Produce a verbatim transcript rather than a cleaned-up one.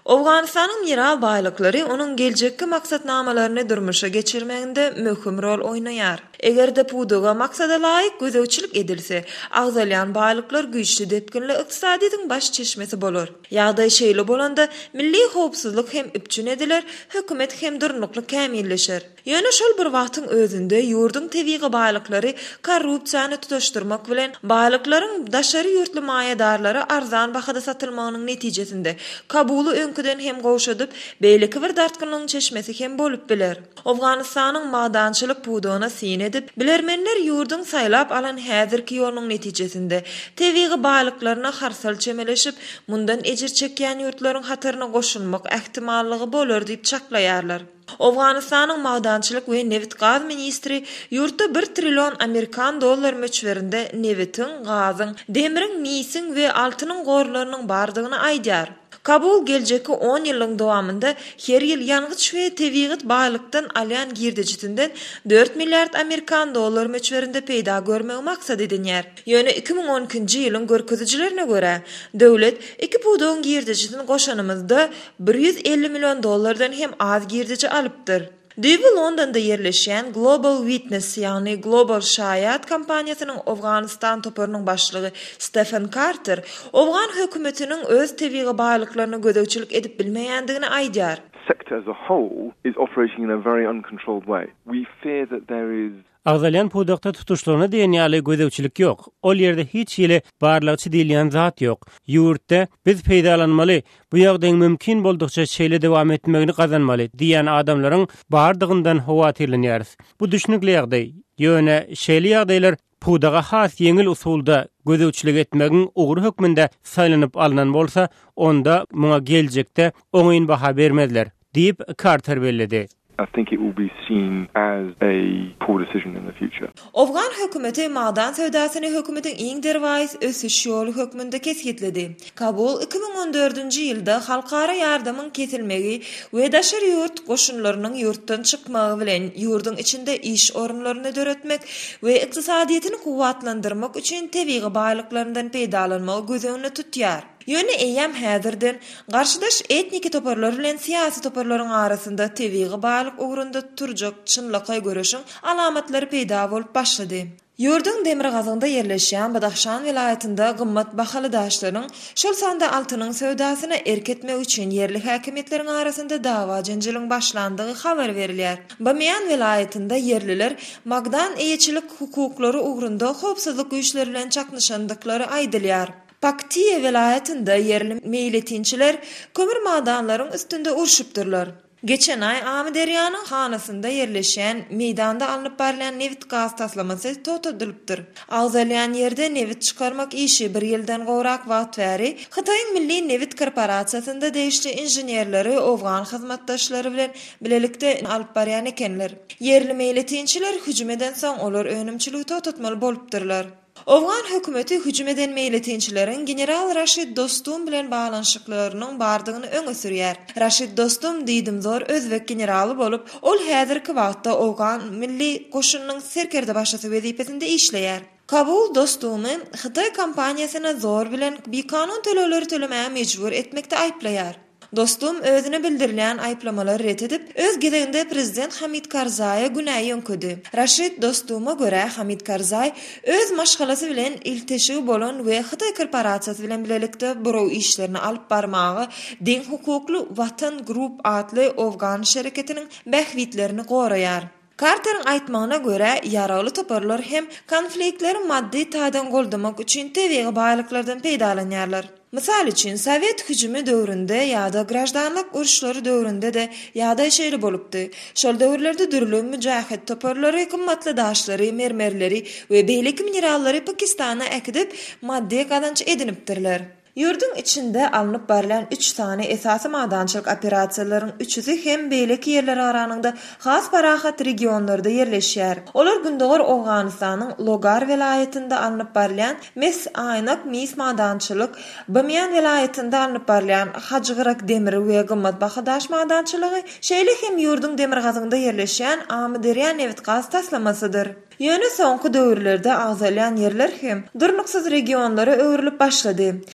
Awganystanyň mineral baýlyklary onuň geljekki maksatnamalaryny durmuşa geçirmeginde möhüm rol oýnaýar. Egerde puduga maksada laýyk gözegçilik edilse, agzalyan baýlyklar güýçli depkinli ykdysadyň baş çeşmesi bolar. Ýagdaý şeýle bolanda milli howpsuzlyk hem üpçün ediler, hökümet hem durnukly kämilleşer. Ýöne şol bir wagtyň özünde ýurduň tebigi baýlyklary korrupsiýany tutaşdyrmak bilen baýlyklaryň daşary ýurtly maýadarlary arzan bahada satylmagynyň netijesinde kabuly öňküden hem gowşadyp, beýleki bir dartgynyň çeşmesi hem bolup biler. Awganystanyň madançylyk pudugyna sin edip, bilermenler ýurduň saýlap alan häzirki ýolunyň netijesinde tebigi baýlyklaryna harsal çemeleşip, mundan ejir çekýän ýurtlaryň hatyryna goşulmak ähtimallygy bolar diýip çaklaýarlar. Awganystanyň madançylyk we neft gaz ministri ýurtda bir trillion Amerikan dollary möçberinde neftin, gazyň, demiriň, miýsiň we altynyň gorlarynyň bardygyny aýdýar. Kabul geljeki on ýylyň dowamında her ýyl ýangyç we tebigi baýlykdan alýan girdijitinden dört milliard Amerikan dollary möçberinde peýda görmegi maksat edilýär. Ýöne iki ming on ikinji ýylyň görkezijlerine görä, döwlet iki puduň girdijitini goşanymyzda bir ýüz elli million dollardan hem az girdiji alypdyr. Dibi Londonda yerleşen Global Witness yani Global Şayat kampaniýasynyň Awganystan toparynyň başlygy Stephen Carter, Awgan hökümetiniň öz tebigi baýlyklaryna gözegçilik edip bilmeýändigini aýdýar. Sector as a whole is operating in a very uncontrolled way. We fear that there is Agzalyan pudakta tutuşlaryna diýen ýaly gözegçilik ýok. Ol ýerde hiç ýeli barlykçy diýilýän zat ýok. Ýurtda biz peýdalanmaly, bu ýagdaýyň mümkin boldukça şeýle dowam etmegini gazanmaly diýen adamlaryň bardygyndan howatirlenýäris. Bu düşünikli ýagdaý. Ýöne şeýle ýagdaýlar pudaga has ýeňil usulda gözegçilik etmegiň ugry hökmünde saýlanyp alynan bolsa, onda muňa geljekde oňyn baha bermezler diýip Carter bellidi. I think it will be seen as a poor decision in the future. Awgan hökümeti madan sewdasyny hökümetiň iň derwais ösüş ýoly hökmünde kesgitledi. Kabul iki ming on dördünji ýylda halkara ýardamyň kesilmegi we daşary ýurt goşunlarynyň ýurtdan çykmagy bilen ýurduň içinde iş orunlaryny döretmek we ykdysadyetini kuwatlandyrmak üçin tebigi baýlyklaryndan peýdalanmagy gözegine tutýar. Ýöne eýem häzirden garşydaş etniki toparlar bilen siýasy toparlaryň arasynda tebigi baýlyk ugrunda turjak çynlykly görüşiň alamatlary peýda bolup başlady. Ýurduň demir gazynda yerleşýän Badaxşan vilayetinde gymmat bahaly daşlaryň şol sanda altynyň sewdasyna erketmek üçin yerli häkimetleriň arasynda dawa janjalyň başlandygy habar berilýär. Bamyan vilayetinde yerliler magdan eýeçilik hukuklary ugrunda howpsuzlyk güýçleri bilen çaknyşandyklary aýdylýar. Paktiye vilayetinde yerli meýletinçiler kömür madanlaryň üstünde urşupdyrlar. Geçen ay Amideriýanyň hanasynda yerleşen meýdanda alınıp barilen neft gaz taslamasy totadylypdyr. Agzalyan ýerde neft çykarmak işi bir ýyldan gowrak wagt bäri Hytaýyň Milli Neft Korporasiýasynda değişli inženýerleri Awgan hyzmatdaşlary bilen bilelikde alyp barýan ekenler. Yerli meýletinçiler hüjüm eden soň olar önümçiligi totatmaly bolupdyrlar. Awgan hökümeti hüjüm eden meýletinçileriň general Raşid Dostum bilen baglanyşyklarynyň bardygyny öňe sürýär. Raşid Dostum diýdim zor özbek generaly bolup, ol häzirki wagtda Awgan milli goşunynyň serkerde başlasy wezipesinde işleýär. Kabul Dostumyň Hytaý kampaniýasyna zor bilen bikanun töleleri tölemäge mejbur etmekde aýplaýar. Dostum özüne bildirilen ayıplamalary ret edip, öz gezeginde Prezident Hamid Karzay'a günäý öňküdi. Raşid Dostum'a göre Hamid Karzay öz maşgalasy bilen ilteşigi bolan we Hytaý korporasiýasy bilen bilelikde borow işlerini alyp barmagy Deň hukukly Watan Group adly Awgan şerketiniň bähwitlerini goraýar. Carter'ın aýtmagyna göre ýaraly toparlar hem konfliktleri maddi taýdan goldamak üçin tebigi baýlyklardan peýdalanýarlar. Misal üçin Sovet hüjümi döwründe ýa-da grajdanlyk uruşlary döwründe de ýa-da şeýle bolupdy. Şol döwürlerde dürli müjahid toparlary, kymmatly daşlary, mermerleri we beýleki minerallary Pakistana ekidip maddi gazanç edinipdirler. Ýurdun içinde alınıp barilen üç tane esasy madançylyk operasiýalaryň üçüsi hem beýleki ýerler aranynda has parahat regionlarda yerleşýär. Olar gündogor Awganystanyň Logar vilayetinde alınıp barilen mes aynak mis madançylyk, Bamyan vilayetinde alınıp barilen Hajygyrak demir we gymmat baha daş madançylygy, şeýle hem ýurdun demir gazynda yerleşýän Amideriýan neft gaz taslamasydyr. Ýöne soňky döwürlerde agzalyan ýerler hem durnuksuz regionlara öwrülip başlady.